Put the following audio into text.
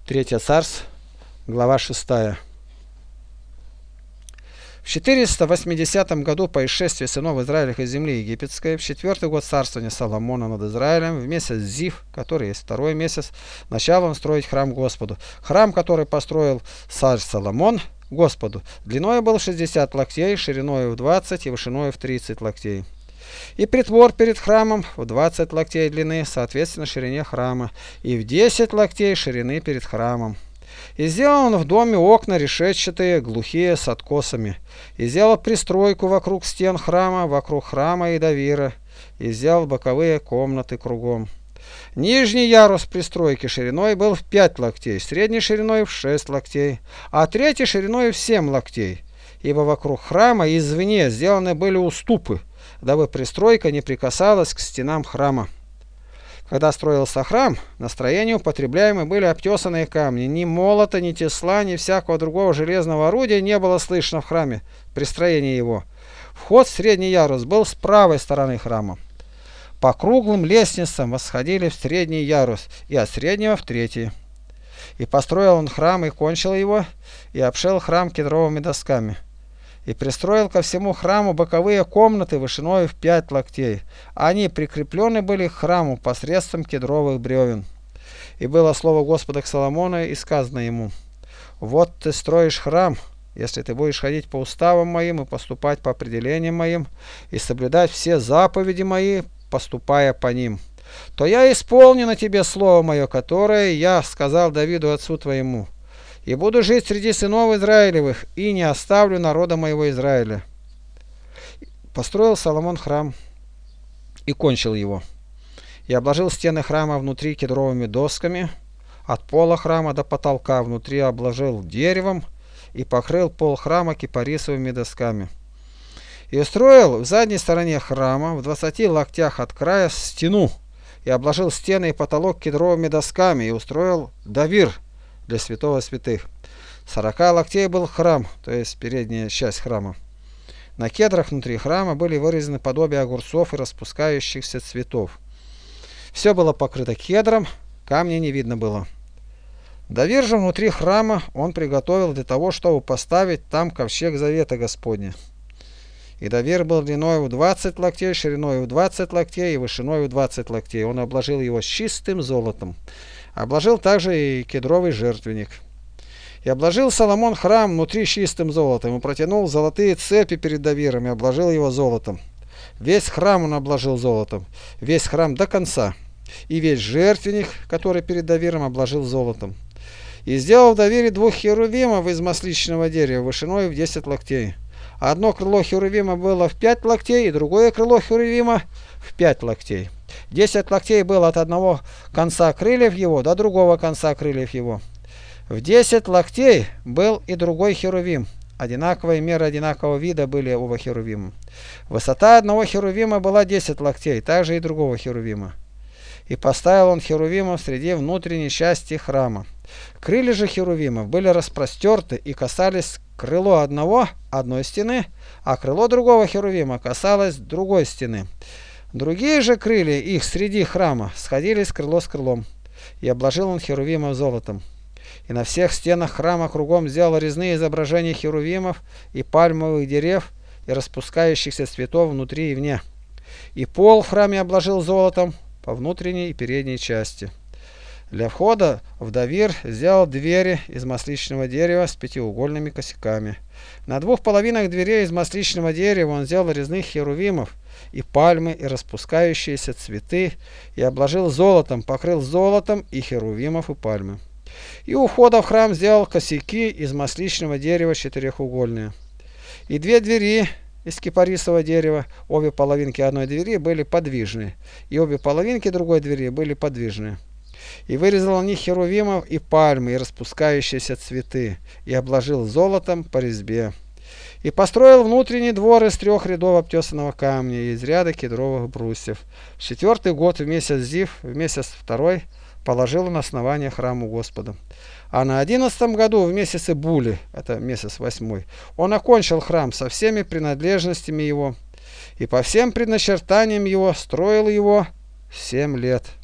Третье царство, глава 6. В 480 году по исшествии сынов Израилевых из земли египетской, в 4-й год царствования Соломона над Израилем, в месяц Зив, который есть второй месяц, начал он строить храм Господу. Храм, который построил царь Соломон Господу, длиной был 60 локтей, шириной в 20 и вышиной в 30 локтей. И притвор перед храмом в 20 локтей длины, соответственно ширине храма, и в 10 локтей ширины перед храмом. И сделал он в доме окна решетчатые, глухие, с откосами. И сделал пристройку вокруг стен храма, вокруг храма и Давира. И сделал боковые комнаты кругом. Нижний ярус пристройки шириной был в 5 локтей, средней шириной в 6 локтей, а третий шириной в 7 локтей. Ибо вокруг храма извне сделаны были уступы, дабы пристройка не прикасалась к стенам храма. Когда строился храм, на строение употребляемы были обтесанные камни. Ни молота, ни тесла, ни всякого другого железного орудия не было слышно в храме при строении его. Вход в средний ярус был с правой стороны храма. По круглым лестницам восходили в средний ярус, и от среднего в третий. И построил он храм, и кончил его, и обшил храм кедровыми досками. И пристроил ко всему храму боковые комнаты вышиной в 5 локтей. Они прикреплены были к храму посредством кедровых бревен. И было слово Господа к Соломону, и сказано ему: «Вот ты строишь храм, если ты будешь ходить по уставам моим и поступать по определениям моим, и соблюдать все заповеди мои, поступая по ним, то я исполню на тебе слово мое, которое я сказал Давиду отцу твоему. И буду жить среди сынов Израилевых, и не оставлю народа моего Израиля». Построил Соломон храм и кончил его. И обложил стены храма внутри кедровыми досками, от пола храма до потолка внутри обложил деревом, и покрыл пол храма кипарисовыми досками. И устроил в задней стороне храма, в 20 локтях от края, стену, и обложил стены и потолок кедровыми досками, и устроил давир для святого святых. 40 локтей был храм, то есть передняя часть храма. На кедрах внутри храма были вырезаны подобия огурцов и распускающихся цветов. Все было покрыто кедром, камня не видно было. Давир же внутри храма он приготовил для того, чтобы поставить там ковчег завета Господня. И давир был длиной в 20 локтей, шириной в 20 локтей и вышиной в 20 локтей. Он обложил его чистым золотом. Обложил также и кедровый жертвенник. И обложил Соломон храм внутри чистым золотом, и протянул золотые цепи перед давиром, и обложил его золотом. Весь храм он обложил золотом, весь храм до конца, и весь жертвенник, который перед давиром, обложил золотом. И сделал в давире 2 херувимов из масличного дерева, вышиной в 10 локтей. Одно крыло херувима было в 5 локтей, и другое крыло херувима в 5 локтей. 10 локтей было от одного конца крыльев его до другого конца крыльев его. В 10 локтей был и другой херувим. Одинаковые меры одинакового вида были оба херувима. Высота одного херувима была 10 локтей, также и другого херувима. И поставил он херувимов среди внутренней части храма. Крылья же херувимов были распростерты и касались крыло одной стены, а крыло другого херувима касалось другой стены. Другие же крылья их среди храма сходились крыло с крылом. И обложил он херувимов золотом. И на всех стенах храма кругом сделал резные изображения херувимов и пальмовых дерев и распускающихся цветов внутри и вне. И пол в храме обложил золотом по внутренней и передней части. Для входа в давир сделал двери из масличного дерева с 5-угольными косяками. На 2 половинах дверей из масличного дерева он сделал резных херувимов и пальмы, и распускающиеся цветы, и обложил золотом, покрыл золотом и херувимов, и пальмы. И у входа в храм сделал косяки из масличного дерева 4-угольные. И 2 двери из кипарисового дерева, обе половинки одной двери были подвижные, и обе половинки другой двери были подвижные. И вырезал он них херувимов и пальмы, и распускающиеся цветы, и обложил золотом по резьбе. И построил внутренний двор из 3 рядов обтесанного камня и из ряда кедровых брусьев. В 4-й год в месяц Зив, в месяц 2, положил он основание храму Господа. А на 11-м году в месяце Були, это месяц 8, он окончил храм со всеми принадлежностями его, и по всем предначертаниям его строил его 7 лет.